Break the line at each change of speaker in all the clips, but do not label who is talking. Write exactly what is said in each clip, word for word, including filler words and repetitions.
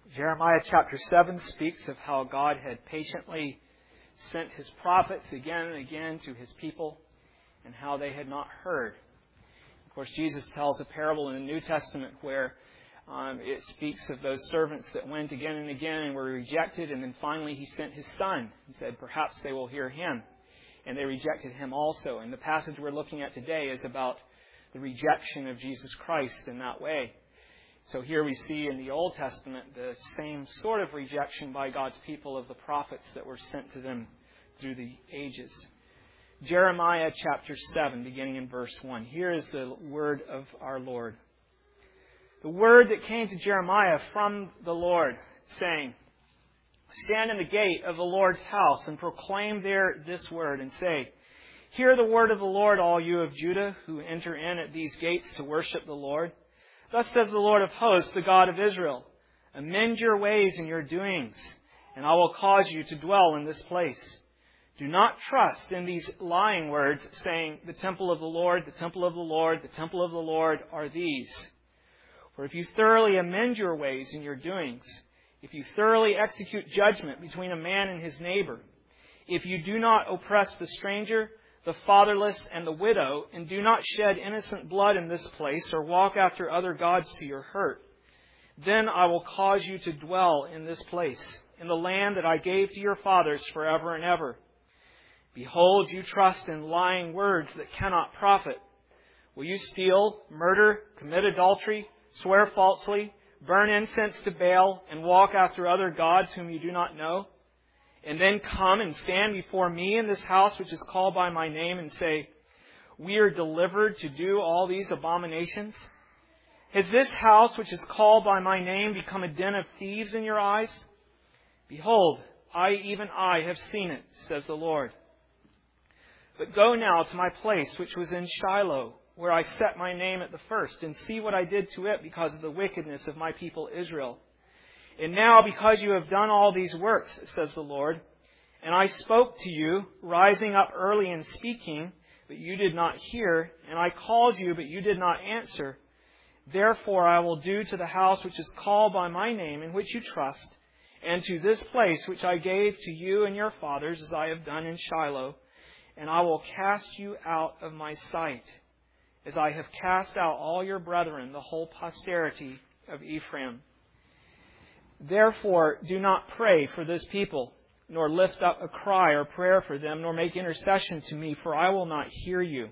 Jeremiah chapter seven speaks of how God had patiently sent His prophets again and again to His people and how they had not heard. Of course, Jesus tells a parable in the New Testament where um, it speaks of those servants that went again and again and were rejected, and then finally He sent His Son and said, perhaps they will hear Him. And they rejected Him also. And the passage we're looking at today is about the rejection of Jesus Christ in that way. So here we see in the Old Testament the same sort of rejection by God's people of the prophets that were sent to them through the ages. Jeremiah chapter seven, beginning in verse one. Here is the word of our Lord. The word that came to Jeremiah from the Lord, saying, Stand in the gate of the Lord's house and proclaim there this word, and say, Hear the word of the Lord, all you of Judah, who enter in at these gates to worship the Lord. Thus says the Lord of hosts, the God of Israel, Amend your ways and your doings, and I will cause you to dwell in this place. Do not trust in these lying words, saying, The temple of the Lord, the temple of the Lord, the temple of the Lord are these. For if you thoroughly amend your ways and your doings, if you thoroughly execute judgment between a man and his neighbor, if you do not oppress the stranger, the fatherless, and the widow, and do not shed innocent blood in this place, or walk after other gods to your hurt, then I will cause you to dwell in this place, in the land that I gave to your fathers forever and ever. Behold, you trust in lying words that cannot profit. Will you steal, murder, commit adultery, swear falsely, burn incense to Baal, and walk after other gods whom you do not know? And then come and stand before me in this house which is called by my name and say, We are delivered to do all these abominations? Has this house which is called by my name become a den of thieves in your eyes? Behold, I, even I, have seen it, says the Lord. But go now to my place which was in Shiloh, where I set my name at the first, and see what I did to it because of the wickedness of my people Israel. And now, because you have done all these works, says the Lord, and I spoke to you, rising up early and speaking, but you did not hear, and I called you, but you did not answer. Therefore I will do to the house which is called by my name, in which you trust, and to this place which I gave to you and your fathers, as I have done in Shiloh, and I will cast you out of my sight, as I have cast out all your brethren, the whole posterity of Ephraim. Therefore, do not pray for this people, nor lift up a cry or prayer for them, nor make intercession to me, for I will not hear you.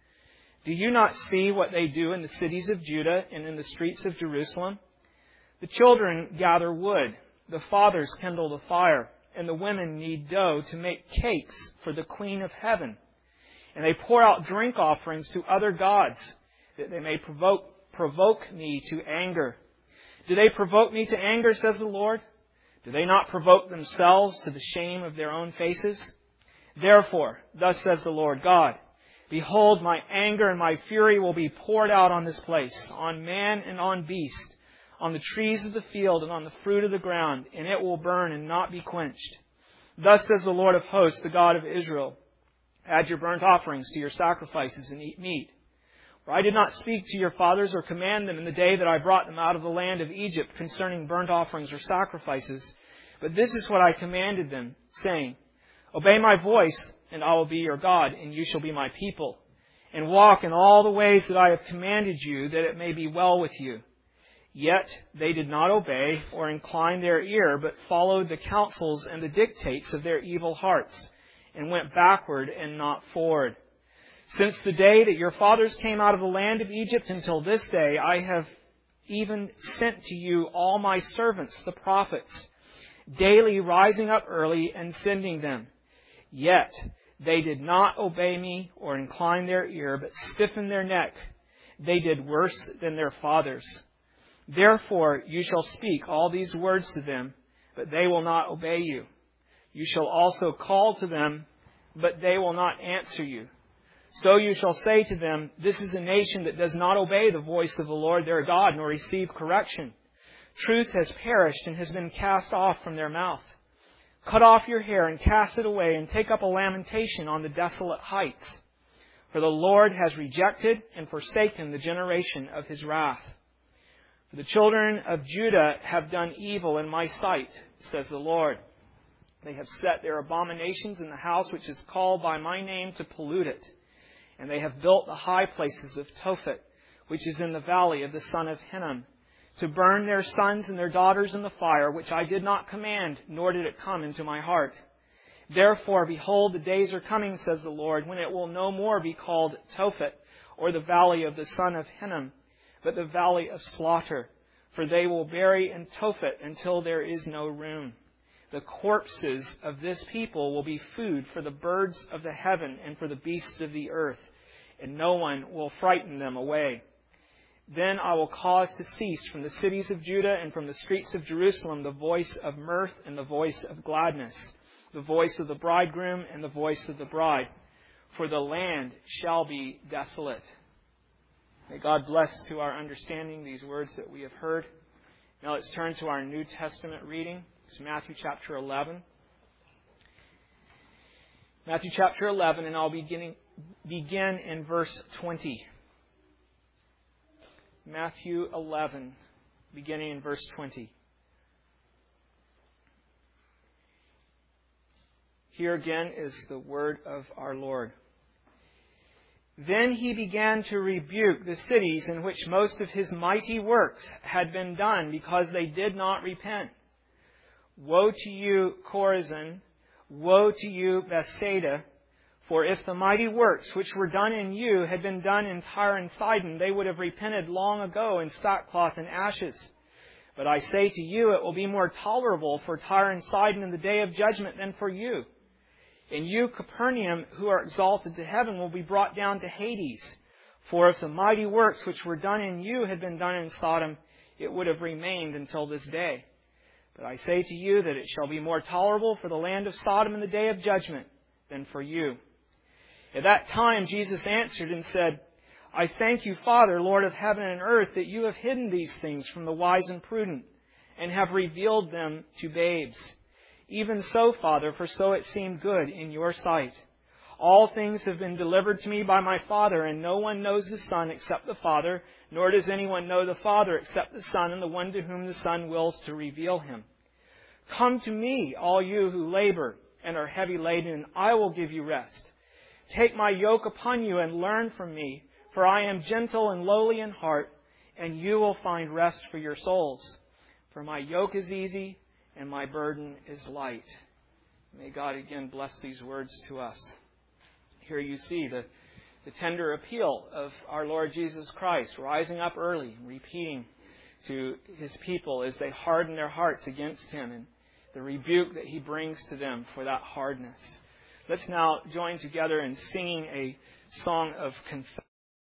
Do you not see what they do in the cities of Judah and in the streets of Jerusalem? The children gather wood, the fathers kindle the fire, and the women knead dough to make cakes for the Queen of Heaven. And they pour out drink offerings to other gods, that they may provoke, provoke me to anger. Do they provoke me to anger, says the Lord? Do they not provoke themselves to the shame of their own faces? Therefore, thus says the Lord God, Behold, my anger and my fury will be poured out on this place, on man and on beast, on the trees of the field and on the fruit of the ground, and it will burn and not be quenched. Thus says the Lord of hosts, the God of Israel, Add your burnt offerings to your sacrifices and eat meat. For I did not speak to your fathers or command them in the day that I brought them out of the land of Egypt concerning burnt offerings or sacrifices. But this is what I commanded them, saying, Obey my voice, and I will be your God, and you shall be my people. And walk in all the ways that I have commanded you, that it may be well with you. Yet they did not obey or incline their ear, but followed the counsels and the dictates of their evil hearts, and went backward and not forward. Since the day that your fathers came out of the land of Egypt until this day, I have even sent to you all my servants, the prophets, daily rising up early and sending them. Yet they did not obey me or incline their ear, but stiffened their neck. They did worse than their fathers. Therefore you shall speak all these words to them, but they will not obey you. You shall also call to them, but they will not answer you. So you shall say to them, This is the nation that does not obey the voice of the Lord their God, nor receive correction. Truth has perished and has been cast off from their mouth. Cut off your hair and cast it away, and take up a lamentation on the desolate heights. For the Lord has rejected and forsaken the generation of His wrath. For the children of Judah have done evil in my sight, says the Lord. They have set their abominations in the house which is called by my name to pollute it. And they have built the high places of Tophet, which is in the valley of the son of Hinnom, to burn their sons and their daughters in the fire, which I did not command, nor did it come into my heart. Therefore, behold, the days are coming, says the Lord, when it will no more be called Tophet, or the valley of the son of Hinnom, but the valley of slaughter. For they will bury in Tophet until there is no room. The corpses of this people will be food for the birds of the heaven and for the beasts of the earth, and no one will frighten them away. Then I will cause to cease from the cities of Judah and from the streets of Jerusalem the voice of mirth and the voice of gladness, the voice of the bridegroom and the voice of the bride. For the land shall be desolate. May God bless to our understanding these words that we have heard. Now let's turn to our New Testament reading. It's Matthew chapter eleven. Matthew chapter eleven, and I'll begin, begin in verse twenty. Matthew eleven, beginning in verse twenty. Here again is the word of our Lord. Then he began to rebuke the cities in which most of his mighty works had been done, because they did not repent. Woe to you, Chorazin! Woe to you, Bethsaida! For if the mighty works which were done in you had been done in Tyre and Sidon, they would have repented long ago in sackcloth and ashes. But I say to you, it will be more tolerable for Tyre and Sidon in the day of judgment than for you. And you, Capernaum, who are exalted to heaven, will be brought down to Hades. For if the mighty works which were done in you had been done in Sodom, it would have remained until this day. But I say to you that it shall be more tolerable for the land of Sodom in the day of judgment than for you. At that time Jesus answered and said, I thank you, Father, Lord of heaven and earth, that you have hidden these things from the wise and prudent, and have revealed them to babes. Even so, Father, for so it seemed good in your sight. All things have been delivered to me by my Father, and no one knows the Son except the Father, nor does anyone know the Father except the Son, and the one to whom the Son wills to reveal him. Come to me, all you who labor and are heavy laden, and I will give you rest. Take my yoke upon you and learn from me, for I am gentle and lowly in heart, and you will find rest for your souls. For my yoke is easy, and my burden is light. May God again bless these words to us. Here you see the, the tender appeal of our Lord Jesus Christ, rising up early and repeating to His people as they harden their hearts against Him, and the rebuke that He brings to them for that hardness. Let's now join together in singing a song of confession.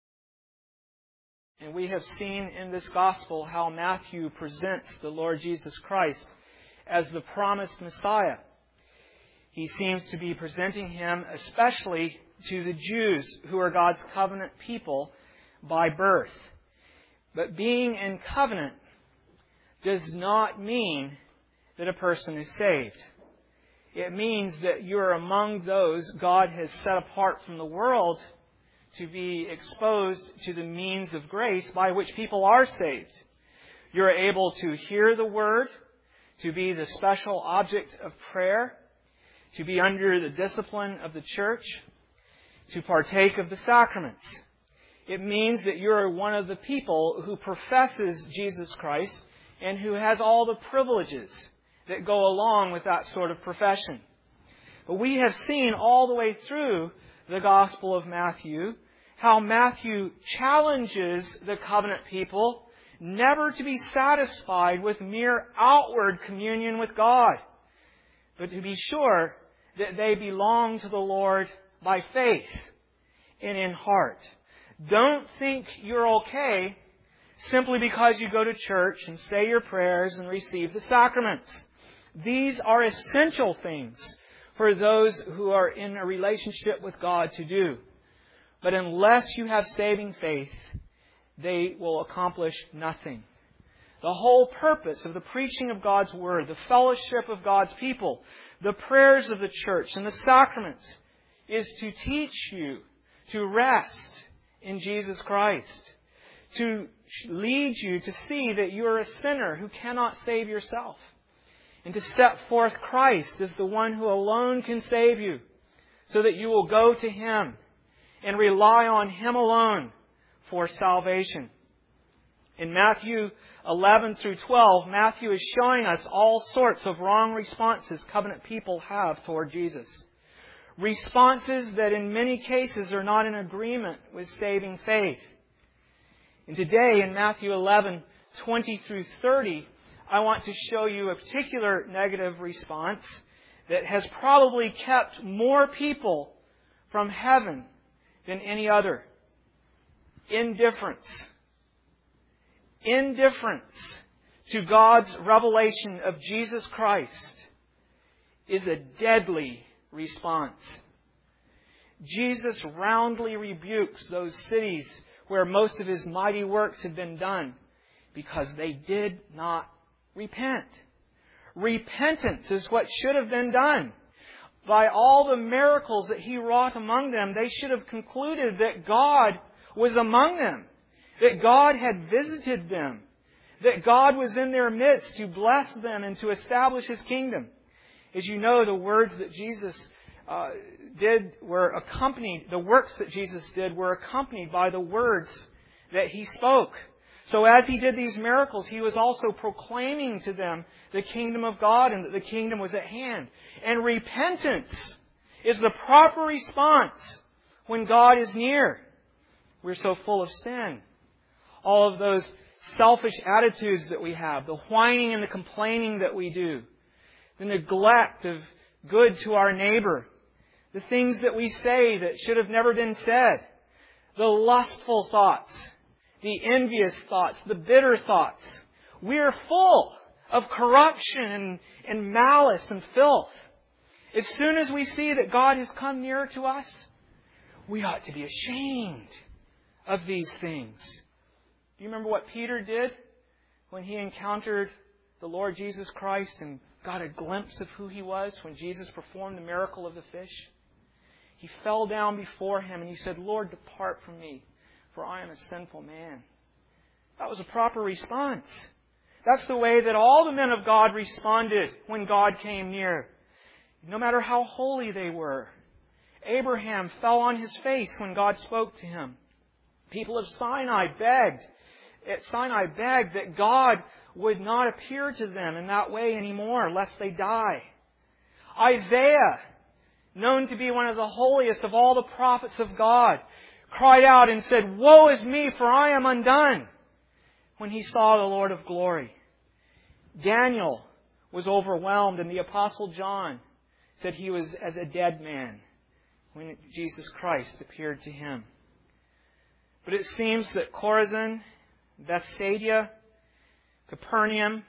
And we have seen in this gospel how Matthew presents the Lord Jesus Christ as the promised Messiah. He seems to be presenting Him especially to the Jews, who are God's covenant people by birth. But being in covenant does not mean that a person is saved. It means that you're among those God has set apart from the world to be exposed to the means of grace by which people are saved. You're able to hear the Word, to be the special object of prayer, to be under the discipline of the church, to partake of the sacraments. It means that you're one of the people who professes Jesus Christ and who has all the privileges that go along with that sort of profession. But we have seen all the way through the Gospel of Matthew how Matthew challenges the covenant people never to be satisfied with mere outward communion with God, but to be sure that they belong to the Lord by faith and in heart. Don't think you're okay simply because you go to church and say your prayers and receive the sacraments. These are essential things for those who are in a relationship with God to do. But unless you have saving faith, they will accomplish nothing. The whole purpose of the preaching of God's Word, the fellowship of God's people, the prayers of the church, and the sacraments is to teach you to rest in Jesus Christ, to lead you to see that you are a sinner who cannot save yourself, and to set forth Christ as the one who alone can save you, so that you will go to Him and rely on Him alone for salvation. In Matthew eleven through twelve, Matthew is showing us all sorts of wrong responses covenant people have toward Jesus. Responses that in many cases are not in agreement with saving faith. And today in Matthew eleven, twenty through thirty, I want to show you a particular negative response that has probably kept more people from heaven than any other. Indifference. Indifference to God's revelation of Jesus Christ is a deadly response. Jesus roundly rebukes those cities where most of His mighty works had been done because they did not repent. Repentance is what should have been done. By all the miracles that He wrought among them, they should have concluded that God was among them, that God had visited them, that God was in their midst to bless them and to establish His kingdom. As you know, the words that Jesus uh, did were accompanied, the works that Jesus did were accompanied by the words that He spoke. So as He did these miracles, He was also proclaiming to them the kingdom of God and that the kingdom was at hand. And repentance is the proper response when God is near. We're so full of sin. All of those selfish attitudes that we have, the whining and the complaining that we do, the neglect of good to our neighbor, the things that we say that should have never been said, the lustful thoughts, the envious thoughts, the bitter thoughts. We are full of corruption and, and malice and filth. As soon as we see that God has come near to us, we ought to be ashamed of these things. Do you remember what Peter did when he encountered the Lord Jesus Christ and got a glimpse of who He was when Jesus performed the miracle of the fish? He fell down before Him and he said, "Lord, depart from me, for I am a sinful man." That was a proper response. That's the way that all the men of God responded when God came near, no matter how holy they were. Abraham fell on his face when God spoke to him. People of Sinai begged, at Sinai begged that God would not appear to them in that way anymore, lest they die. Isaiah, known to be one of the holiest of all the prophets of God, cried out and said, "Woe is me, for I am undone," when he saw the Lord of glory. Daniel was overwhelmed, and the Apostle John said he was as a dead man when Jesus Christ appeared to him. But it seems that Chorazin, Bethsaida, Capernaum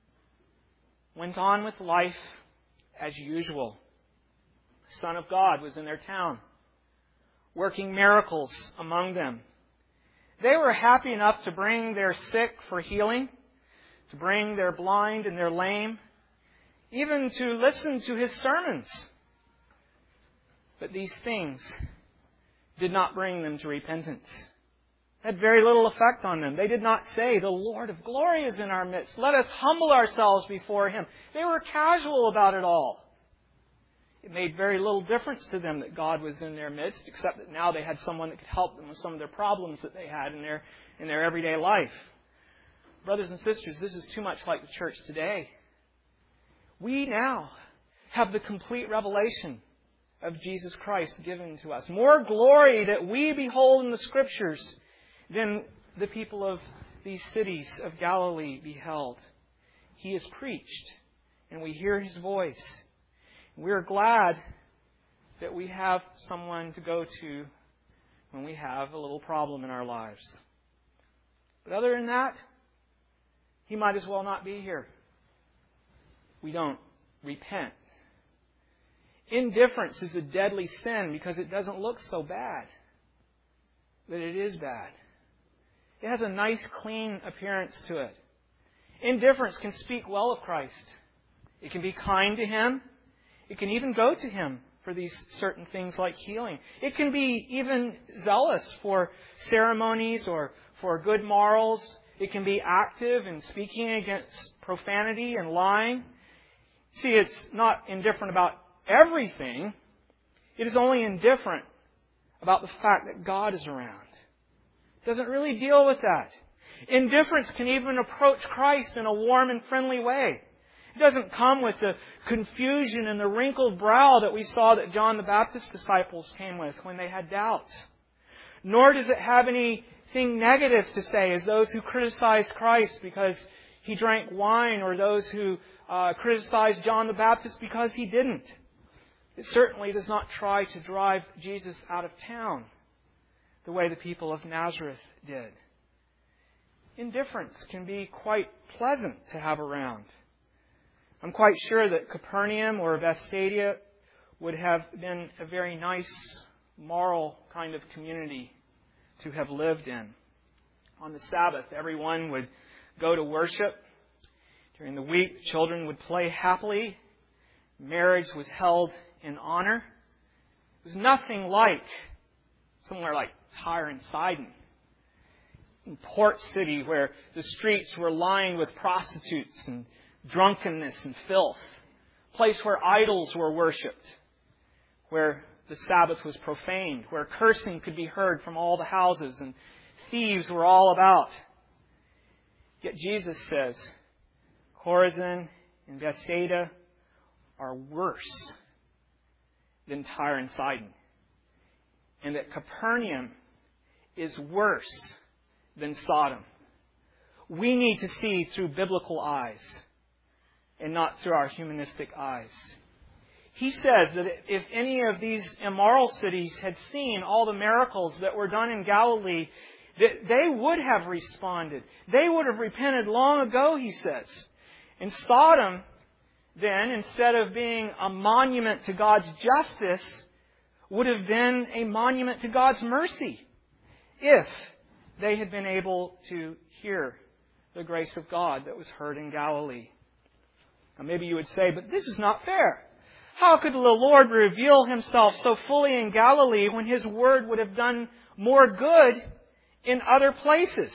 went on with life as usual. The Son of God was in their town, working miracles among them. They were happy enough to bring their sick for healing, to bring their blind and their lame, even to listen to His sermons. But these things did not bring them to repentance. Had very little effect on them. They did not say, "The Lord of glory is in our midst. Let us humble ourselves before Him." They were casual about it all. It made very little difference to them that God was in their midst, except that now they had someone that could help them with some of their problems that they had in their, in their everyday life. Brothers and sisters, this is too much like the church today. We now have the complete revelation of Jesus Christ given to us. More glory that we behold in the Scriptures than the people of these cities of Galilee beheld. He is preached, and we hear His voice. We're glad that we have someone to go to when we have a little problem in our lives. But other than that, He might as well not be here. We don't repent. Indifference is a deadly sin because it doesn't look so bad, but it is bad. It has a nice, clean appearance to it. Indifference can speak well of Christ. It can be kind to Him. It can even go to Him for these certain things like healing. It can be even zealous for ceremonies or for good morals. It can be active in speaking against profanity and lying. See, it's not indifferent about everything. It is only indifferent about the fact that God is around. It doesn't really deal with that. Indifference can even approach Christ in a warm and friendly way. It doesn't come with the confusion and the wrinkled brow that we saw that John the Baptist's disciples came with when they had doubts. Nor does it have anything negative to say as those who criticized Christ because He drank wine, or those who uh, criticized John the Baptist because he didn't. It certainly does not try to drive Jesus out of town the way the people of Nazareth did. Indifference can be quite pleasant to have around. I'm quite sure that Capernaum or Bethsaida would have been a very nice, moral kind of community to have lived in. On the Sabbath, everyone would go to worship. During the week, children would play happily. Marriage was held in honor. It was nothing like somewhere like Tyre and Sidon, in Port City, where the streets were lined with prostitutes and drunkenness and filth. A place where idols were worshipped, where the Sabbath was profaned, where cursing could be heard from all the houses and thieves were all about. Yet Jesus says, Chorazin and Bethsaida are worse than Tyre and Sidon. And that Capernaum is worse than Sodom. We need to see through biblical eyes and not through our humanistic eyes. He says that if any of these immoral cities had seen all the miracles that were done in Galilee, that they would have responded. They would have repented long ago, he says. And Sodom, then, instead of being a monument to God's justice, would have been a monument to God's mercy if they had been able to hear the grace of God that was heard in Galilee. Now maybe you would say, but this is not fair. How could the Lord reveal Himself so fully in Galilee when His Word would have done more good in other places?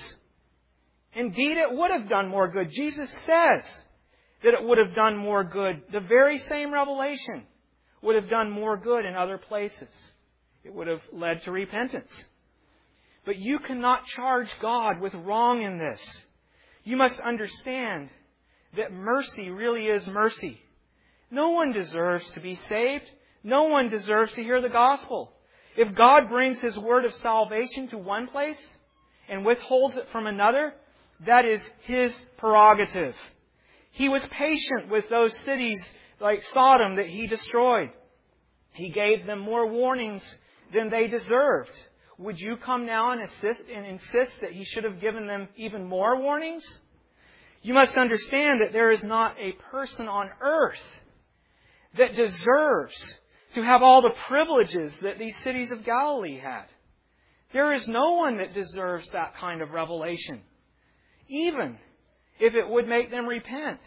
Indeed, it would have done more good. Jesus says that it would have done more good. The very same revelation would have done more good in other places. It would have led to repentance. But you cannot charge God with wrong in this. You must understand that mercy really is mercy. No one deserves to be saved. No one deserves to hear the gospel. If God brings His word of salvation to one place and withholds it from another, that is His prerogative. He was patient with those cities like Sodom that He destroyed. He gave them more warnings than they deserved. Would you come now and, assist, and insist that He should have given them even more warnings? You must understand that there is not a person on earth that deserves to have all the privileges that these cities of Galilee had. There is no one that deserves that kind of revelation, even if it would make them repent.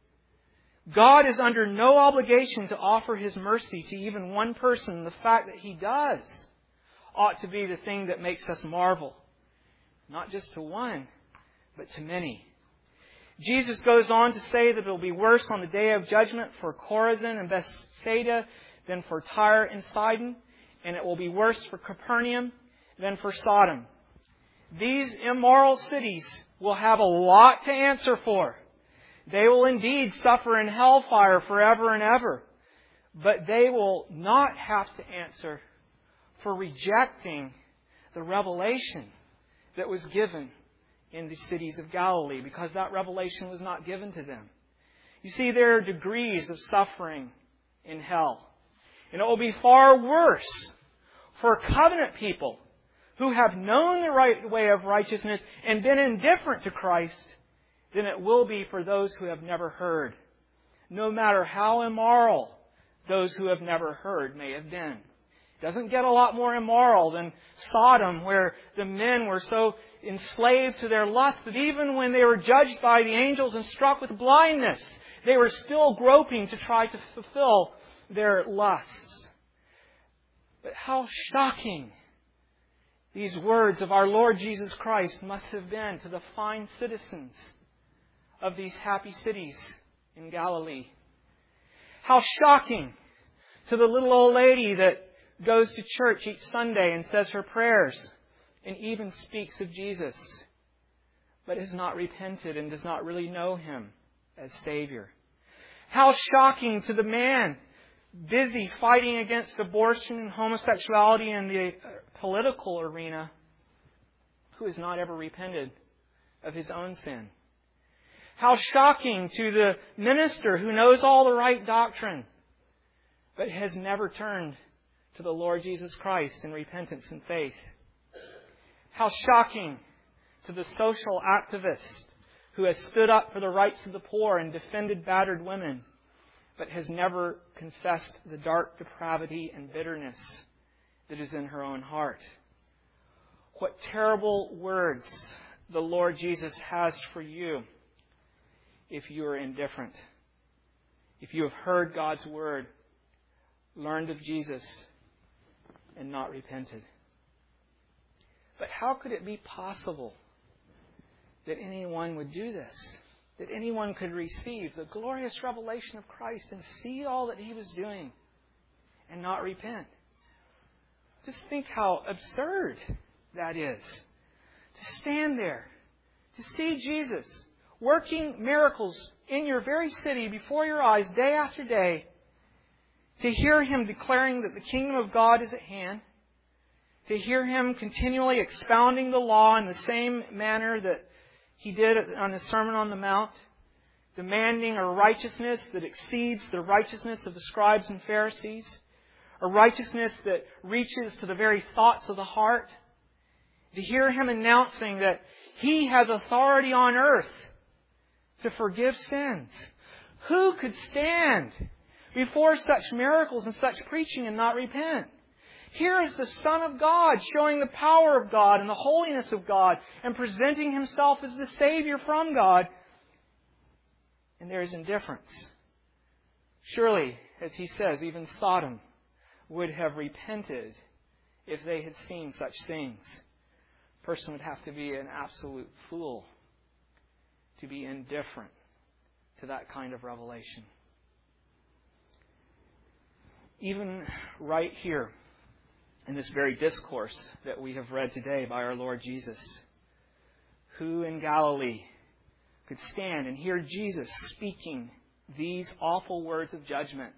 God is under no obligation to offer His mercy to even one person. The fact that He does ought to be the thing that makes us marvel. Not just to one, but to many. Jesus goes on to say that it will be worse on the day of judgment for Chorazin and Bethsaida than for Tyre and Sidon, and it will be worse for Capernaum than for Sodom. These immoral cities will have a lot to answer for. They will indeed suffer in hellfire forever and ever, but they will not have to answer for rejecting the revelation that was given in the cities of Galilee, because that revelation was not given to them. You see, there are degrees of suffering in hell. And it will be far worse for covenant people who have known the right way of righteousness and been indifferent to Christ than it will be for those who have never heard, no matter how immoral those who have never heard may have been. It doesn't get a lot more immoral than Sodom, where the men were so enslaved to their lust that even when they were judged by the angels and struck with blindness, they were still groping to try to fulfill their lusts. But how shocking these words of our Lord Jesus Christ must have been to the fine citizens of these happy cities in Galilee. How shocking to the little old lady that goes to church each Sunday and says her prayers and even speaks of Jesus, but has not repented and does not really know Him as Savior. How shocking to the man busy fighting against abortion and homosexuality in the political arena who has not ever repented of his own sin. How shocking to the minister who knows all the right doctrine but has never turned to the Lord Jesus Christ in repentance and faith. How shocking to the social activist who has stood up for the rights of the poor and defended battered women, but has never confessed the dark depravity and bitterness that is in her own heart. What terrible words the Lord Jesus has for you if you are indifferent. If you have heard God's Word, learned of Jesus, and not repented. But how could it be possible that anyone would do this? That anyone could receive the glorious revelation of Christ and see all that He was doing and not repent? Just think how absurd that is. To stand there, to see Jesus working miracles in your very city before your eyes day after day, to hear Him declaring that the kingdom of God is at hand, to hear Him continually expounding the law in the same manner that He did on the Sermon on the Mount, demanding a righteousness that exceeds the righteousness of the scribes and Pharisees, a righteousness that reaches to the very thoughts of the heart, to hear Him announcing that He has authority on earth to forgive sins. Who could stand before such miracles and such preaching and not repent? Here is the Son of God showing the power of God and the holiness of God and presenting Himself as the Savior from God. And there is indifference. Surely, as He says, even Sodom would have repented if they had seen such things. A person would have to be an absolute fool to be indifferent to that kind of revelation. Even right here, in this very discourse that we have read today by our Lord Jesus, who in Galilee could stand and hear Jesus speaking these awful words of judgment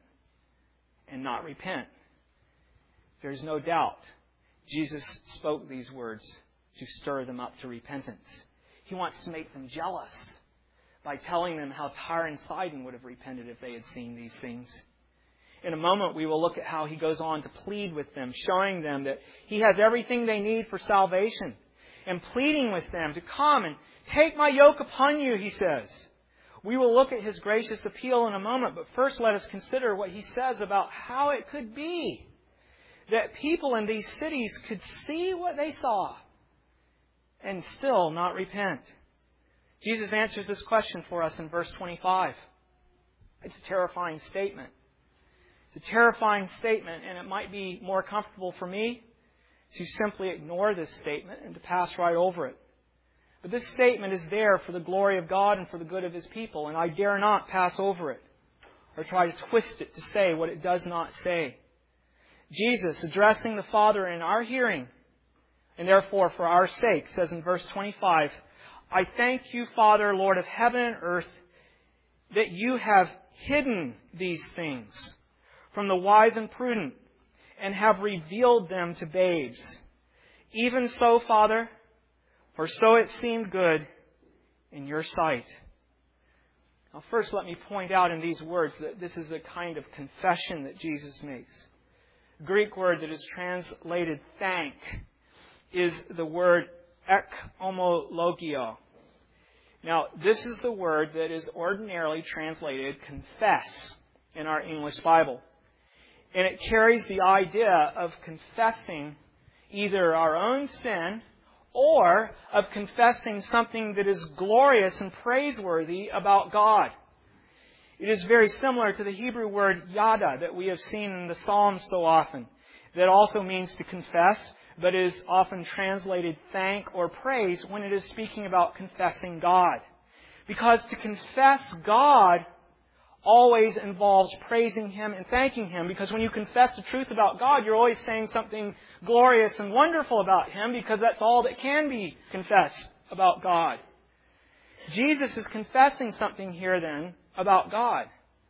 and not repent? There is no doubt Jesus spoke these words to stir them up to repentance. He wants to make them jealous by telling them how Tyre and Sidon would have repented if they had seen these things. In a moment, we will look at how He goes on to plead with them, showing them that He has everything they need for salvation, and pleading with them to come and take my yoke upon you, He says. We will look at His gracious appeal in a moment, but first let us consider what He says about how it could be that people in these cities could see what they saw and still not repent. Jesus answers this question for us in verse twenty-five. It's a terrifying statement. It's a terrifying statement, and it might be more comfortable for me to simply ignore this statement and to pass right over it. But this statement is there for the glory of God and for the good of His people, and I dare not pass over it or try to twist it to say what it does not say. Jesus, addressing the Father in our hearing, and therefore for our sake, says in verse twenty-five, I thank you, Father, Lord of heaven and earth, that you have hidden these things from the wise and prudent and have revealed them to babes. Even so, Father, for so it seemed good in your sight. Now, first let me point out in these words that this is a kind of confession that Jesus makes. The Greek word that is translated thank is the word ek homologio. Now, this is the word that is ordinarily translated confess in our English Bible. And it carries the idea of confessing either our own sin or of confessing something that is glorious and praiseworthy about God. It is very similar to the Hebrew word yada that we have seen in the Psalms so often, that also means to confess, but is often translated thank or praise when it is speaking about confessing God. Because to confess God always involves praising Him and thanking Him. Because when you confess the truth about God, you're always saying something glorious and wonderful about Him, because that's all that can be confessed about God. Jesus is confessing something here then about God.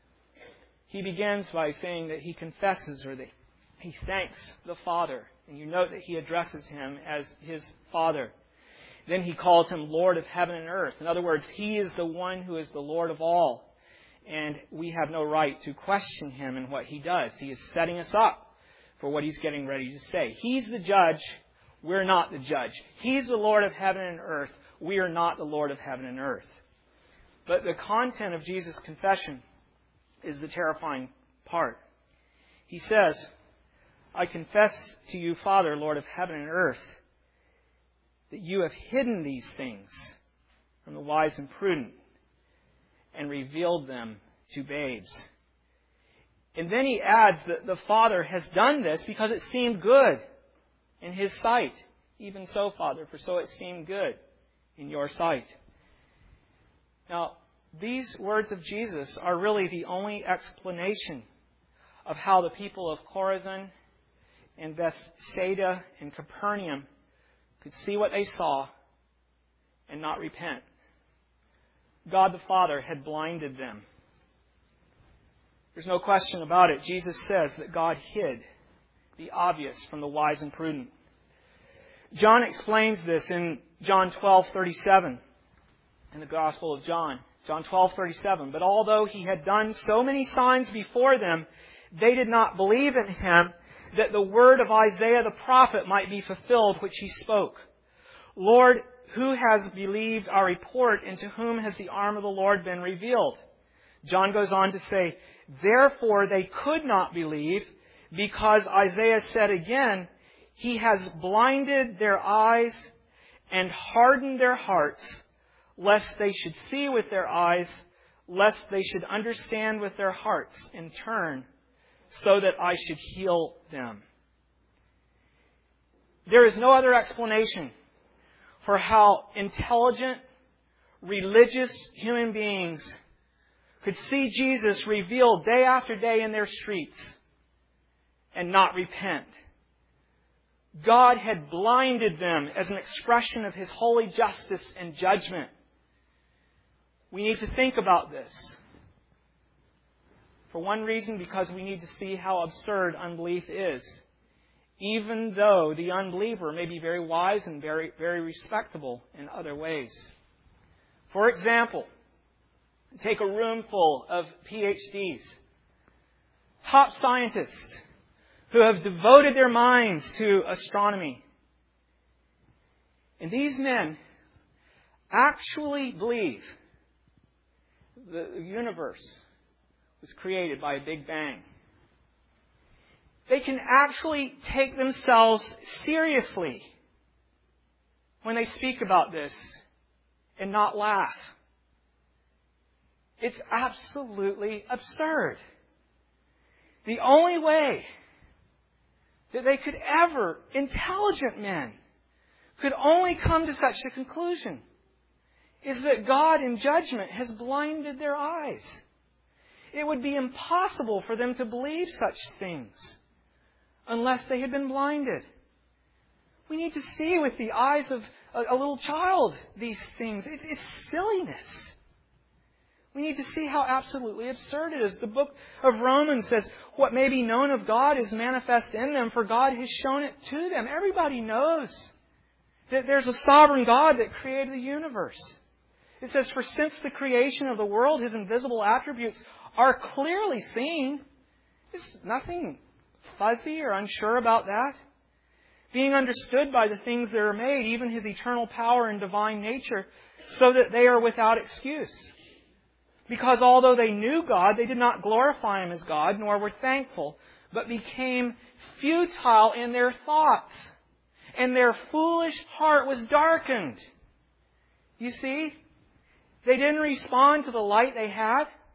He begins by saying that He confesses, or that He thanks the Father. And you note that He addresses Him as His Father. Then He calls Him Lord of heaven and earth. In other words, He is the one who is the Lord of all. And we have no right to question Him in what He does. He is setting us up for what He's getting ready to say. He's the judge. We're not the judge. He's the Lord of heaven and earth. We are not the Lord of heaven and earth. But the content of Jesus' confession is the terrifying part. He says, I confess to you, Father, Lord of heaven and earth, that you have hidden these things from the wise and prudent and revealed them to babes. And then he adds that the Father has done this because it seemed good in His sight. Even so, Father, for so it seemed good in your sight. Now, these words of Jesus are really the only explanation of how the people of Chorazin and Bethsaida and Capernaum could see what they saw and not repent. God the Father had blinded them. There's no question about it. Jesus says that God hid the obvious from the wise and prudent. John explains this in John twelve thirty-seven, in the Gospel of John. John twelve thirty-seven. But although He had done so many signs before them, they did not believe in Him, that the word of Isaiah the prophet might be fulfilled, which he spoke. Lord, who has believed our report, and to whom has the arm of the Lord been revealed? John goes on to say, therefore they could not believe, because Isaiah said again, He has blinded their eyes and hardened their hearts, lest they should see with their eyes, lest they should understand with their hearts and turn, so that I should heal them. There is no other explanation for how intelligent, religious human beings could see Jesus revealed day after day in their streets and not repent. God had blinded them as an expression of His holy justice and judgment. We need to think about this. For one reason, because we need to see how absurd unbelief is. Even though the unbeliever may be very wise and very, very respectable in other ways. For example, take a room full of P H Ds, top scientists who have devoted their minds to astronomy. And these men actually believe the universe was created by a Big Bang. They can actually take themselves seriously when they speak about this and not laugh. It's absolutely absurd. The only way that they could ever, intelligent men, could only come to such a conclusion is that God in judgment has blinded their eyes. It would be impossible for them to believe such things unless they had been blinded. We need to see with the eyes of a, a little child these things. It, it's silliness. We need to see how absolutely absurd it is. The book of Romans says, what may be known of God is manifest in them, for God has shown it to them. Everybody knows that there's a sovereign God that created the universe. It says, for since the creation of the world, His invisible attributes are clearly seen. There's nothing fuzzy or unsure about that. Being understood by the things that are made, even His eternal power and divine nature, so that they are without excuse. Because although they knew God, they did not glorify Him as God, nor were thankful, but became futile in their thoughts, and their foolish heart was darkened. You see, they didn't respond to the light they had.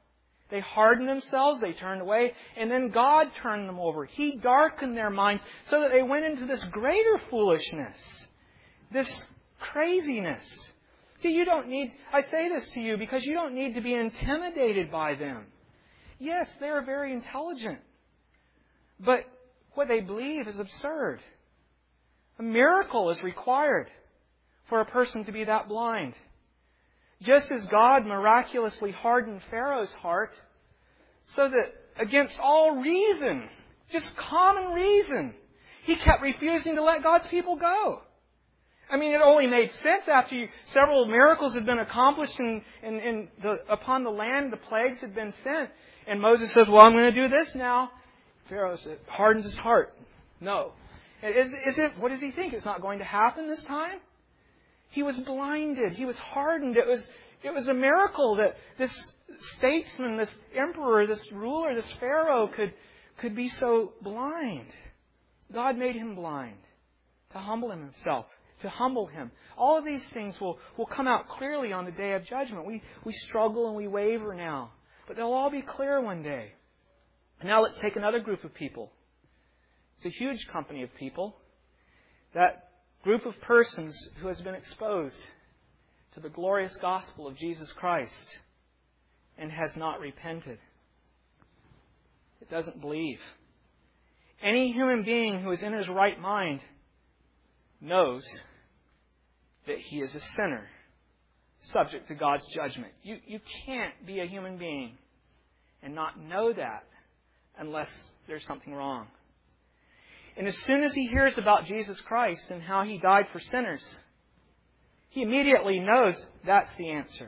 They hardened themselves, they turned away, and then God turned them over. He darkened their minds so that they went into this greater foolishness, this craziness. See, you don't need, I say this to you because you don't need to be intimidated by them. Yes, they are very intelligent, but what they believe is absurd. A miracle is required for a person to be that blind. Just as God miraculously hardened Pharaoh's heart so that against all reason, just common reason, he kept refusing to let God's people go. I mean, it only made sense after you, several miracles had been accomplished and, and, and the, upon the land the plagues had been sent. And Moses says, well, I'm going to do this now. Pharaoh said, hardens his heart. No. Is, is it, what does he think? It's not going to happen this time? He was blinded. He was hardened. It was, it was a miracle that this statesman, this emperor, this ruler, this Pharaoh could, could be so blind. God made him blind to humble himself, to humble him. All of these things will, will come out clearly on the day of judgment. We, we struggle and we waver now, but they'll all be clear one day. Now let's take another group of people. It's a huge company of people. That group of persons who has been exposed to the glorious gospel of Jesus Christ and has not repented. It doesn't believe. Any human being who is in his right mind knows that he is a sinner, subject to God's judgment. You, you can't be a human being and not know that unless there's something wrong. And as soon as he hears about Jesus Christ and how He died for sinners, he immediately knows that's the answer.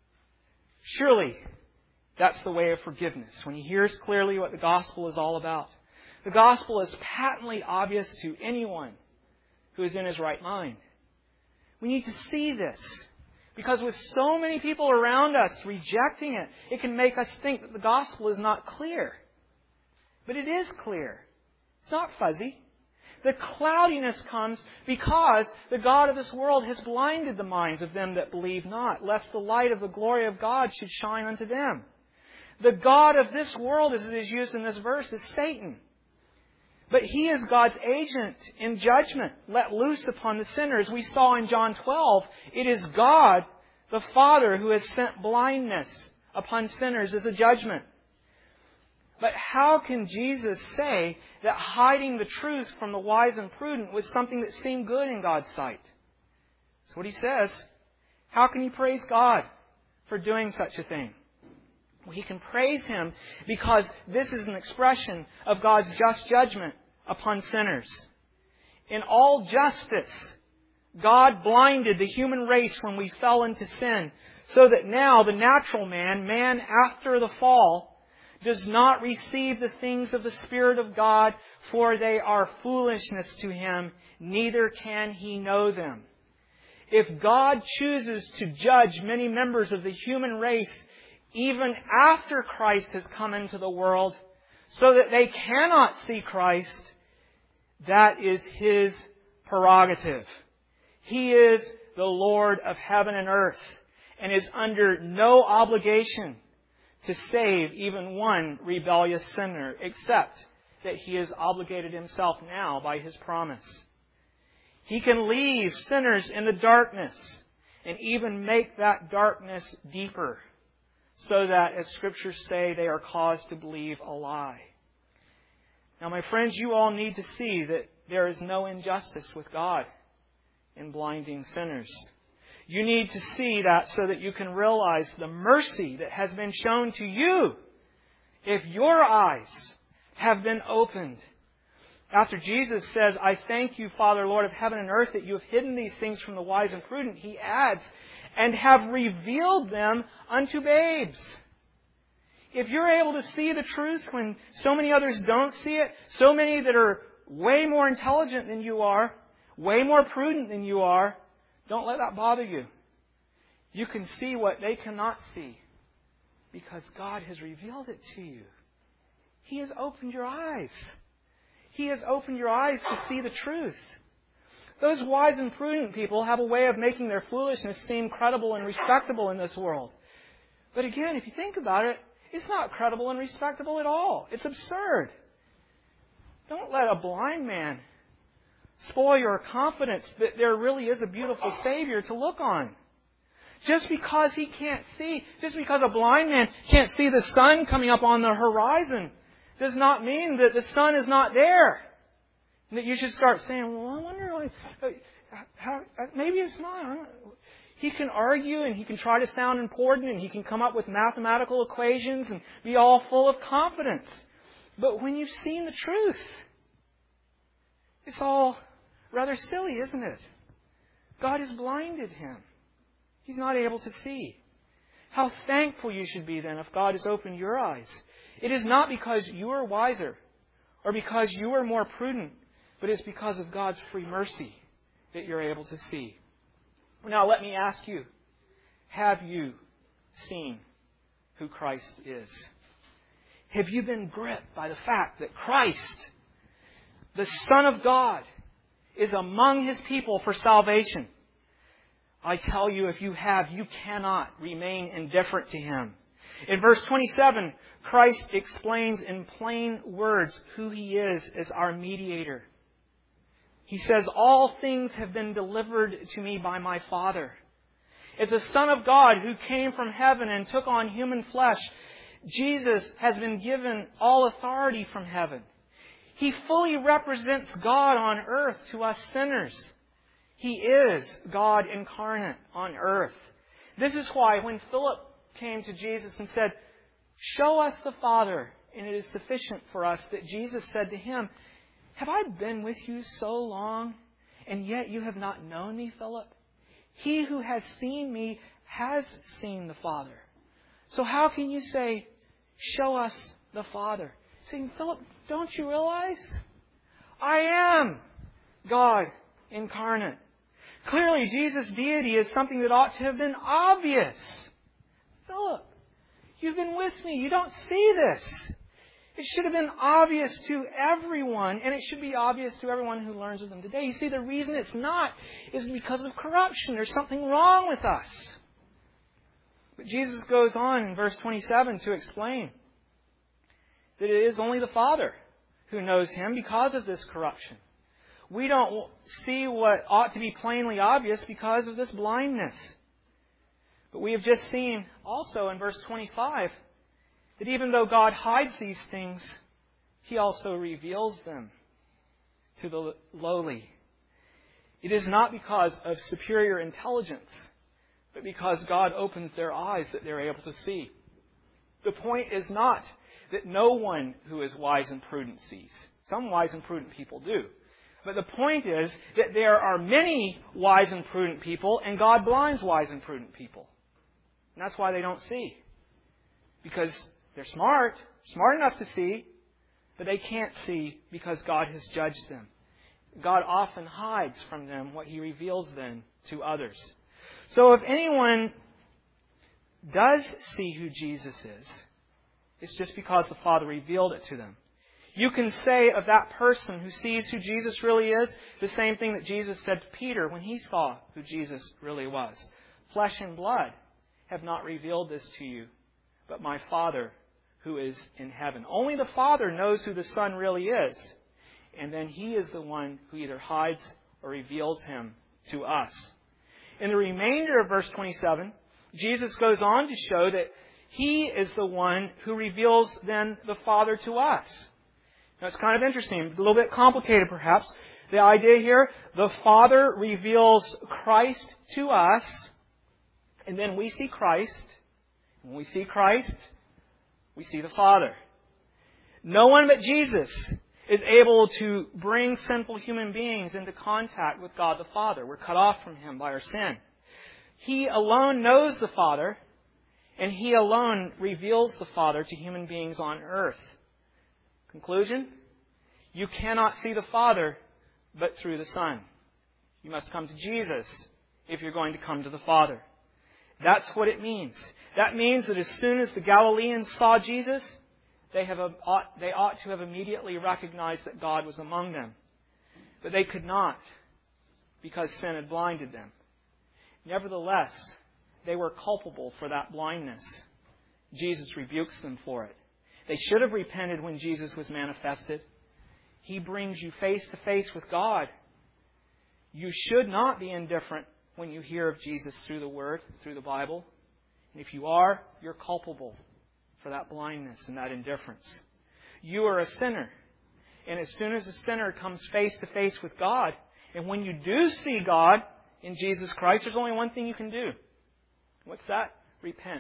Surely, that's the way of forgiveness. When he hears clearly what the gospel is all about. The gospel is patently obvious to anyone who is in his right mind. We need to see this. Because with so many people around us rejecting it, it can make us think that the gospel is not clear. But it is clear. It's not fuzzy. The cloudiness comes because the God of this world has blinded the minds of them that believe not, lest the light of the glory of God should shine unto them. The God of this world, as it is used in this verse, is Satan. But he is God's agent in judgment, let loose upon the sinners. We saw in John twelve, it is God, the Father, who has sent blindness upon sinners as a judgment. But how can Jesus say that hiding the truth from the wise and prudent was something that seemed good in God's sight? That's what he says. How can he praise God for doing such a thing? Well, he can praise Him because this is an expression of God's just judgment upon sinners. In all justice, God blinded the human race when we fell into sin, so that now the natural man, man after the fall, does not receive the things of the Spirit of God, for they are foolishness to him, neither can he know them. If God chooses to judge many members of the human race, even after Christ has come into the world, so that they cannot see Christ, that is His prerogative. He is the Lord of heaven and earth, and is under no obligation to save even one rebellious sinner, except that He has obligated Himself now by His promise. He can leave sinners in the darkness and even make that darkness deeper, so that, as Scriptures say, they are caused to believe a lie. Now, my friends, you all need to see that there is no injustice with God in blinding sinners. You need to see that so that you can realize the mercy that has been shown to you if your eyes have been opened. After Jesus says, I thank you, Father, Lord of heaven and earth, that you have hidden these things from the wise and prudent, He adds, and have revealed them unto babes. If you're able to see the truth when so many others don't see it, so many that are way more intelligent than you are, way more prudent than you are, don't let that bother you. You can see what they cannot see because God has revealed it to you. He has opened your eyes. He has opened your eyes to see the truth. Those wise and prudent people have a way of making their foolishness seem credible and respectable in this world. But again, if you think about it, It's not credible and respectable at all. It's absurd. Don't let a blind man spoil your confidence that there really is a beautiful Savior to look on. Just because he can't see, just because a blind man can't see the sun coming up on the horizon, does not mean that the sun is not there. And that you should start saying, well, I wonder, like, how, maybe it's not. He can argue and he can try to sound important and he can come up with mathematical equations and be all full of confidence. But when you've seen the truth, it's all rather silly, isn't it? God has blinded him. He's not able to see. How thankful you should be then if God has opened your eyes. It is not because you are wiser or because you are more prudent, but it's because of God's free mercy that you're able to see. Now let me ask you, have you seen who Christ is? Have you been gripped by the fact that Christ, the Son of God, is among His people for salvation? I tell you, if you have, you cannot remain indifferent to Him. In verse twenty-seven, Christ explains in plain words who He is as our mediator. He says, all things have been delivered to me by my Father. As the Son of God who came from heaven and took on human flesh, Jesus has been given all authority from heaven. He fully represents God on earth to us sinners. He is God incarnate on earth. This is why when Philip came to Jesus and said, show us the Father, and it is sufficient for us, that Jesus said to him, have I been with you so long, and yet you have not known me, Philip? He who has seen me has seen the Father. So how can you say, show us the Father? Saying, Philip, don't you realize? I am God incarnate. Clearly, Jesus' deity is something that ought to have been obvious. Philip, you've been with me. You don't see this. It should have been obvious to everyone, and it should be obvious to everyone who learns of them today. You see, the reason it's not is because of corruption. There's something wrong with us. But Jesus goes on in verse twenty-seven to explain that it is only the Father who knows Him because of this corruption. We don't see what ought to be plainly obvious because of this blindness. But we have just seen also in verse twenty-five that even though God hides these things, He also reveals them to the lowly. It is not because of superior intelligence, but because God opens their eyes that they're able to see. The point is not that no one who is wise and prudent sees. Some wise and prudent people do. But the point is that there are many wise and prudent people, and God blinds wise and prudent people. And that's why they don't see. Because they're smart, smart enough to see, but they can't see because God has judged them. God often hides from them what He reveals then to others. So if anyone does see who Jesus is, it's just because the Father revealed it to them. You can say of that person who sees who Jesus really is, the same thing that Jesus said to Peter when he saw who Jesus really was. Flesh and blood have not revealed this to you, but my Father who is in heaven. Only the Father knows who the Son really is. And then He is the one who either hides or reveals Him to us. In the remainder of verse twenty-seven, Jesus goes on to show that He is the one who reveals then the Father to us. Now it's kind of interesting, a little bit complicated perhaps. The idea here, the Father reveals Christ to us, and then we see Christ. When we see Christ, we see the Father. No one but Jesus is able to bring sinful human beings into contact with God the Father. We're cut off from Him by our sin. He alone knows the Father, and He alone reveals the Father to human beings on earth. Conclusion? You cannot see the Father but through the Son. You must come to Jesus if you're going to come to the Father. That's what it means. That means that as soon as the Galileans saw Jesus, they have a, ought, they ought to have immediately recognized that God was among them. But they could not, because sin had blinded them. Nevertheless, they were culpable for that blindness. Jesus rebukes them for it. They should have repented when Jesus was manifested. He brings you face to face with God. You should not be indifferent when you hear of Jesus through the Word, through the Bible. And if you are, you're culpable for that blindness and that indifference. You are a sinner. And as soon as a sinner comes face to face with God, and when you do see God in Jesus Christ, there's only one thing you can do. What's that? Repent.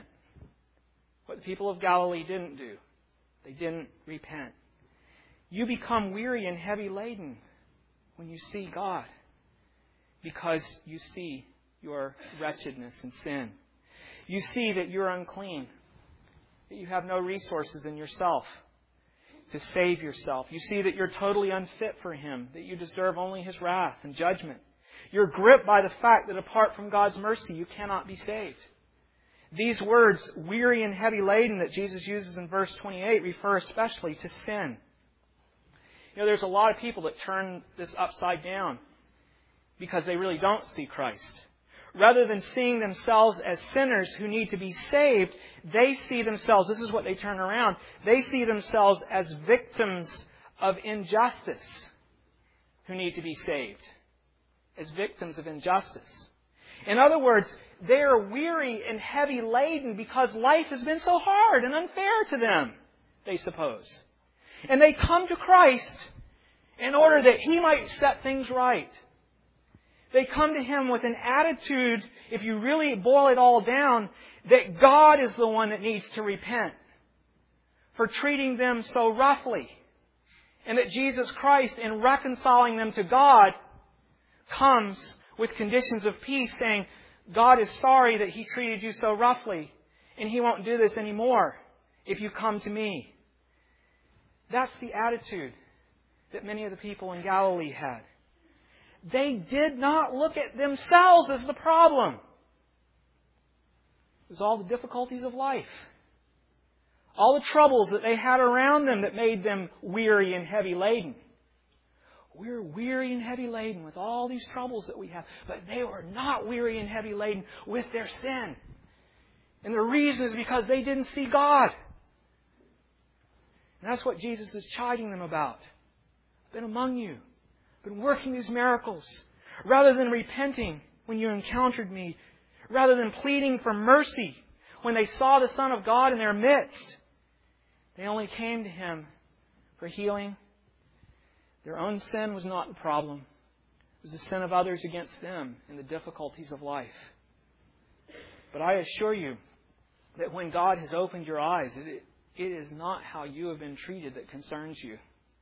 What the people of Galilee didn't do. They didn't repent. You become weary and heavy laden when you see God, because you see your wretchedness and sin. You see that you're unclean, that you have no resources in yourself to save yourself. You see that you're totally unfit for Him, that you deserve only His wrath and judgment. You're gripped by the fact that apart from God's mercy, you cannot be saved. These words, weary and heavy laden, that Jesus uses in verse twenty-eight, refer especially to sin. You know, there's a lot of people that turn this upside down because they really don't see Christ. Rather than seeing themselves as sinners who need to be saved, they see themselves, this is what they turn around, they see themselves as victims of injustice who need to be saved. As victims of injustice. In other words, they are weary and heavy laden because life has been so hard and unfair to them, they suppose. And they come to Christ in order that He might set things right. They come to Him with an attitude, if you really boil it all down, that God is the one that needs to repent for treating them so roughly. And that Jesus Christ, in reconciling them to God, comes with conditions of peace, saying, God is sorry that He treated you so roughly, and He won't do this anymore if you come to me. That's the attitude that many of the people in Galilee had. They did not look at themselves as the problem. It was all the difficulties of life. All the troubles that they had around them that made them weary and heavy laden. We're weary and heavy laden with all these troubles that we have. But they were not weary and heavy laden with their sin. And the reason is because they didn't see God. And that's what Jesus is chiding them about. I've been among you. I've been working these miracles. Rather than repenting when you encountered me. Rather than pleading for mercy when they saw the Son of God in their midst. They only came to Him for healing. Their own sin was not the problem. It was the sin of others against them and the difficulties of life. But I assure you that when God has opened your eyes, it, it is not how you have been treated that concerns you.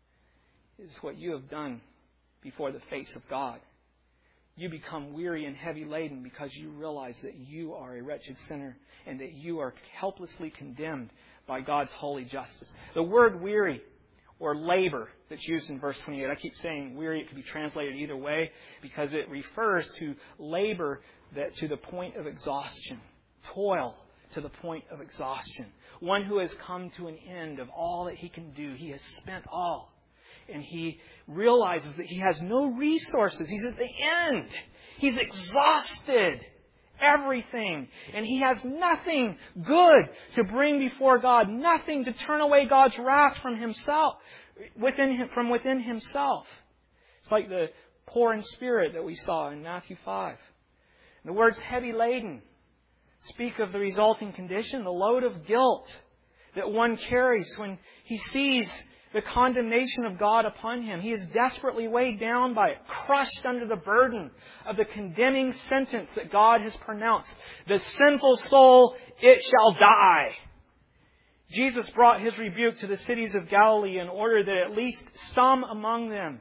It is what you have done before the face of God. You become weary and heavy laden because you realize that you are a wretched sinner and that you are helplessly condemned by God's holy justice. The word weary or labor that's used in verse twenty-eight. I keep saying weary. It could be translated either way because it refers to labor that to the point of exhaustion. Toil to the point of exhaustion. One who has come to an end of all that he can do. He has spent all. And he realizes that he has no resources. He's at the end. He's exhausted. Everything. And he has nothing good to bring before God. Nothing to turn away God's wrath from himself, within him, from within himself. It's like the poor in spirit that we saw in Matthew five. The words heavy laden speak of the resulting condition, the load of guilt that one carries when he sees the condemnation of God upon him. He is desperately weighed down by it, crushed under the burden of the condemning sentence that God has pronounced. The sinful soul, it shall die. Jesus brought His rebuke to the cities of Galilee in order that at least some among them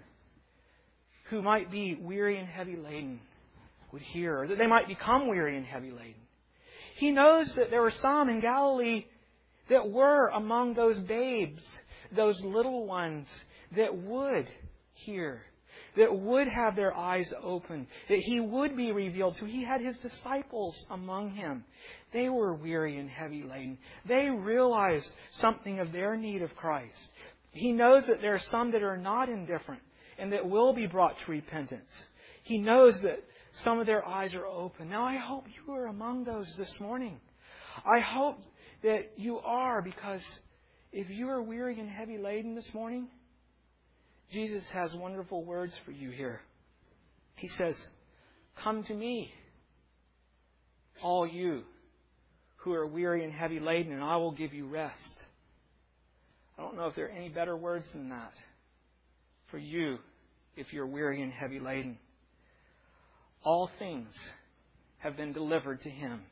who might be weary and heavy laden would hear, or that they might become weary and heavy laden. He knows that there were some in Galilee that were among those babes, those little ones that would hear, that would have their eyes open, that He would be revealed to. He had His disciples among Him. They were weary and heavy laden. They realized something of their need of Christ. He knows that there are some that are not indifferent and that will be brought to repentance. He knows that some of their eyes are open. Now, I hope you are among those this morning. I hope that you are, because if you are weary and heavy laden this morning, Jesus has wonderful words for you here. He says, "Come to me, all you who are weary and heavy laden, and I will give you rest." I don't know if there are any better words than that for you if you're weary and heavy laden. All things have been delivered to Him.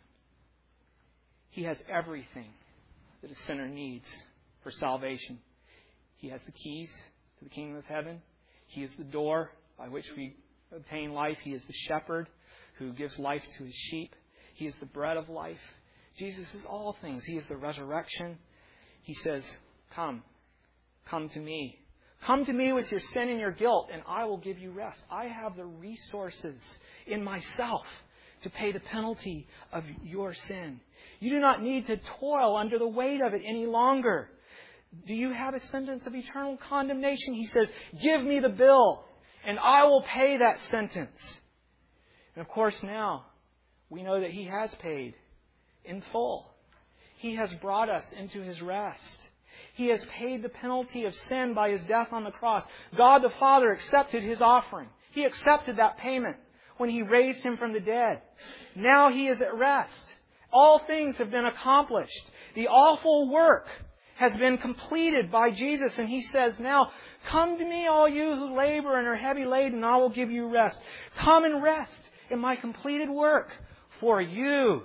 He has everything that a sinner needs for salvation. He has the keys to the kingdom of heaven. He is the door by which we obtain life. He is the shepherd who gives life to His sheep. He is the bread of life. Jesus is all things. He is the resurrection. He says, "Come, come to me. Come to me with your sin and your guilt, and I will give you rest. I have the resources in myself to pay the penalty of your sin. You do not need to toil under the weight of it any longer. Do you have a sentence of eternal condemnation?" He says, "Give me the bill, and I will pay that sentence." And of course now, we know that He has paid in full. He has brought us into His rest. He has paid the penalty of sin by His death on the cross. God the Father accepted His offering. He accepted that payment when He raised Him from the dead. Now He is at rest. All things have been accomplished. The awful work has been completed by Jesus. And He says now, "Come to me, all you who labor and are heavy laden, and I will give you rest." Come and rest in my completed work for you.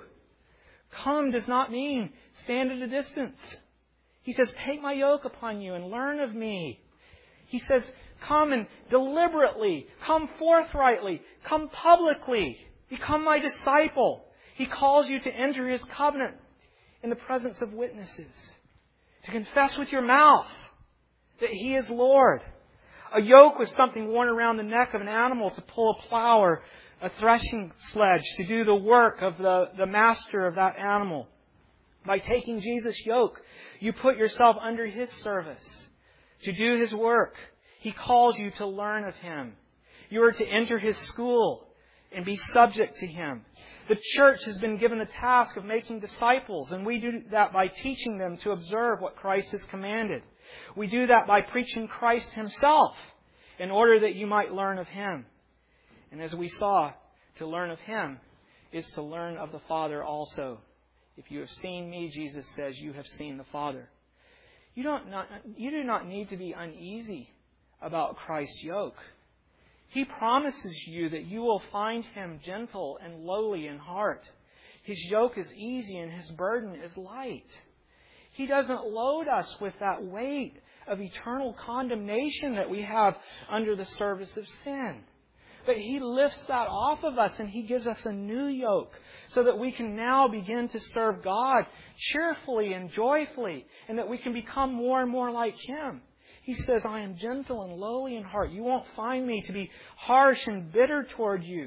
Come does not mean stand at a distance. He says, "Take my yoke upon you and learn of me." He says, "Come and deliberately, come forthrightly, come publicly, become my disciple." He calls you to enter His covenant in the presence of witnesses, to confess with your mouth that He is Lord. A yoke was something worn around the neck of an animal to pull a plow or a threshing sledge, to do the work of the, the master of that animal. By taking Jesus' yoke, you put yourself under His service, to do His work. He calls you to learn of Him. You are to enter His school and be subject to Him. The church has been given the task of making disciples, and we do that by teaching them to observe what Christ has commanded. We do that by preaching Christ Himself in order that you might learn of Him. And as we saw, to learn of Him is to learn of the Father also. "If you have seen me," Jesus says, "you have seen the Father." You don't not, you do not need to be uneasy about Christ's yoke. He promises you that you will find Him gentle and lowly in heart. His yoke is easy and His burden is light. He doesn't load us with that weight of eternal condemnation that we have under the service of sin. But He lifts that off of us, and He gives us a new yoke so that we can now begin to serve God cheerfully and joyfully, and that we can become more and more like Him. He says, "I am gentle and lowly in heart." You won't find me to be harsh and bitter toward you.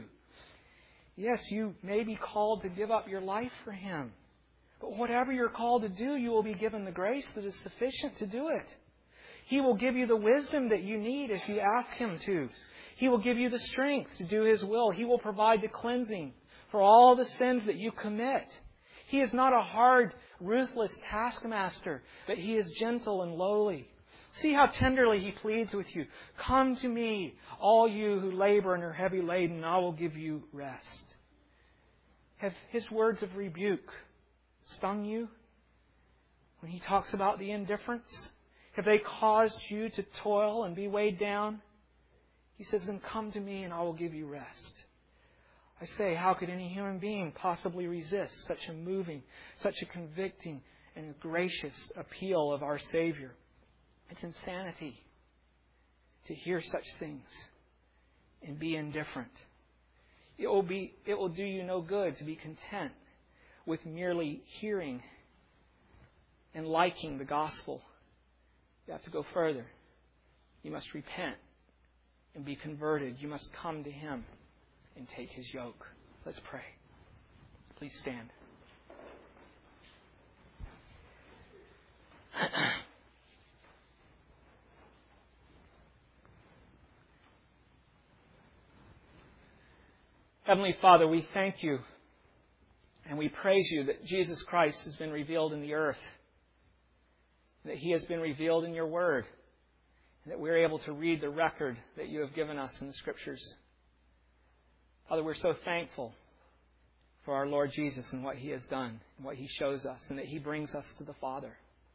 Yes, you may be called to give up your life for Him. But whatever you're called to do, you will be given the grace that is sufficient to do it. He will give you the wisdom that you need if you ask Him to. He will give you the strength to do His will. He will provide the cleansing for all the sins that you commit. He is not a hard, ruthless taskmaster, but He is gentle and lowly. See how tenderly He pleads with you. "Come to me, all you who labor and are heavy laden, and I will give you rest." Have His words of rebuke stung you when He talks about the indifference? Have they caused you to toil and be weighed down? He says, "Then come to me and I will give you rest." I say, how could any human being possibly resist such a moving, such a convicting and gracious appeal of our Savior? It's insanity to hear such things and be indifferent. It will be, it will do you no good to be content with merely hearing and liking the gospel. You have to go further. You must repent and be converted. You must come to Him and take His yoke. Let's pray. Please stand. Heavenly Father, we thank You, And we praise you that Jesus Christ has been revealed in the earth, that He has been revealed in your Word, and that we're able to read the record that you have given us in the Scriptures. Father, we're so thankful for our Lord Jesus and what He has done, and what He shows us, and that He brings us to the Father.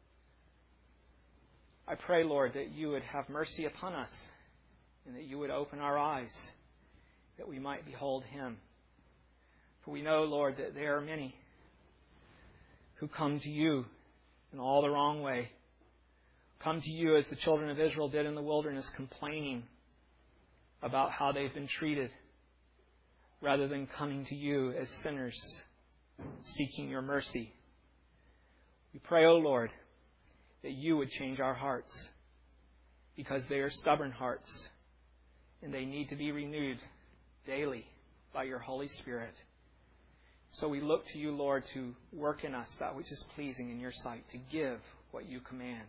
I pray, Lord, that you would have mercy upon us, and that you would open our eyes, that we might behold Him. For we know, Lord, that there are many who come to you in all the wrong way. Come to you as the children of Israel did in the wilderness, complaining about how they've been treated, rather than coming to you as sinners, seeking your mercy. We pray, O Lord, that you would change our hearts, because they are stubborn hearts, and they need to be renewed daily by your Holy Spirit. So we look to you, Lord, to work in us that which is pleasing in your sight, to give what you command.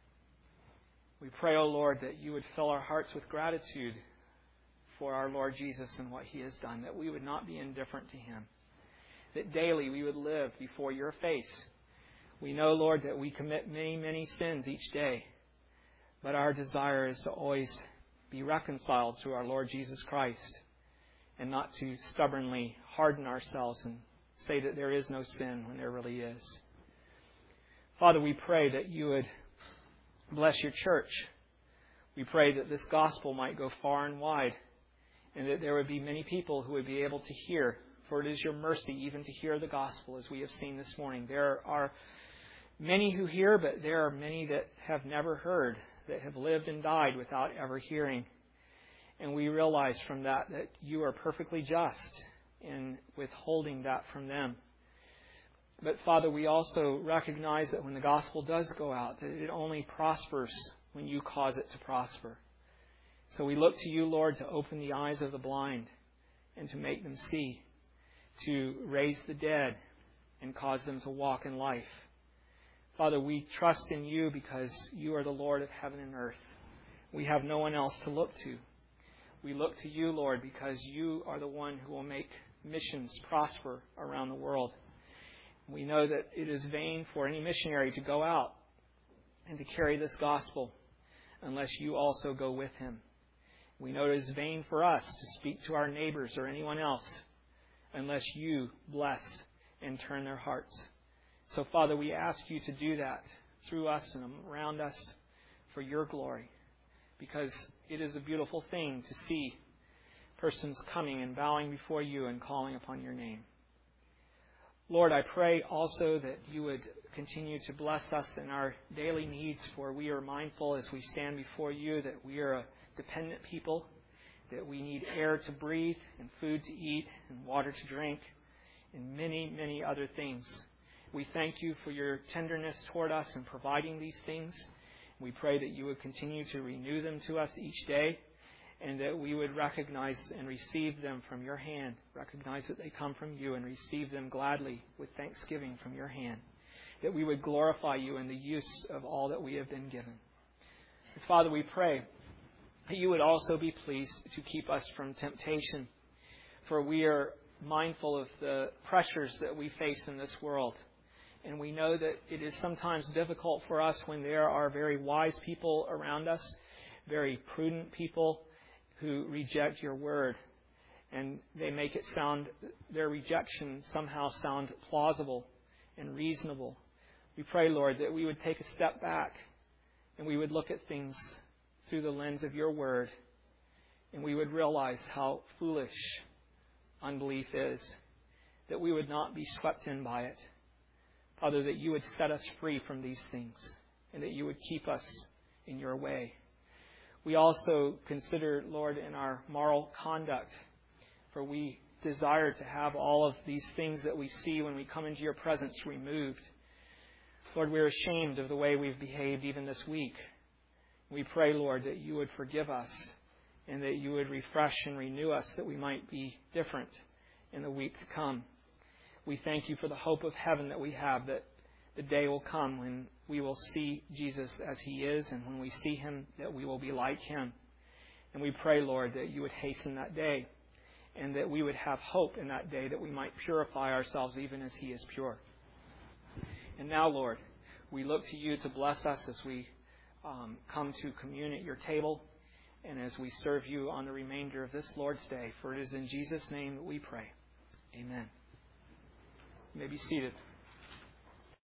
We pray, O Lord, that you would fill our hearts with gratitude for our Lord Jesus and what He has done, that we would not be indifferent to Him, that daily we would live before your face. We know, Lord, that we commit many, many sins each day, but our desire is to always be reconciled to our Lord Jesus Christ, and not to stubbornly harden ourselves and say that there is no sin when there really is. Father, we pray that you would bless your church. We pray that this gospel might go far and wide, and that there would be many people who would be able to hear, for it is your mercy even to hear the gospel, as we have seen this morning. There are many who hear, but there are many that have never heard, that have lived and died without ever hearing. And we realize from that that you are perfectly just in withholding that from them. But Father, we also recognize that when the gospel does go out, that it only prospers when you cause it to prosper. So we look to you, Lord, to open the eyes of the blind and to make them see, to raise the dead and cause them to walk in life. Father, we trust in you because you are the Lord of heaven and earth. We have no one else to look to. We look to you, Lord, because you are the one who will make missions prosper around the world. We know that it is vain for any missionary to go out and to carry this gospel unless you also go with him. We know it is vain for us to speak to our neighbors or anyone else unless you bless and turn their hearts. So, Father, we ask you to do that through us and around us for your glory, because it is a beautiful thing to see persons coming and bowing before you and calling upon your name. Lord, I pray also that you would continue to bless us in our daily needs, for we are mindful as we stand before you that we are a dependent people, that we need air to breathe and food to eat and water to drink and many, many other things. We thank you for your tenderness toward us in providing these things. We pray that you would continue to renew them to us each day, and that we would recognize and receive them from your hand, recognize that they come from you, and receive them gladly with thanksgiving from your hand, that we would glorify you in the use of all that we have been given. And Father, we pray that you would also be pleased to keep us from temptation, for we are mindful of the pressures that we face in this world. And we know that it is sometimes difficult for us when there are very wise people around us, very prudent people who reject your word. And they make it sound, their rejection somehow sound plausible and reasonable. We pray, Lord, that we would take a step back and we would look at things through the lens of your word. And we would realize how foolish unbelief is, that we would not be swept in by it. Father, that you would set us free from these things and that you would keep us in your way. We also consider, Lord, in our moral conduct, for we desire to have all of these things that we see when we come into your presence removed. Lord, we're ashamed of the way we've behaved even this week. We pray, Lord, that you would forgive us and that you would refresh and renew us, that we might be different in the week to come. We thank you for the hope of heaven that we have, that the day will come when we will see Jesus as he is, and when we see him, that we will be like him. And we pray, Lord, that you would hasten that day. and that we would have hope in that day, that we might purify ourselves even as He is pure. And now, Lord, we look to You to bless us as we um, come to commune at Your table and as we serve You on the remainder of this Lord's Day. For it is in Jesus' name that we pray. Amen. You may be seated.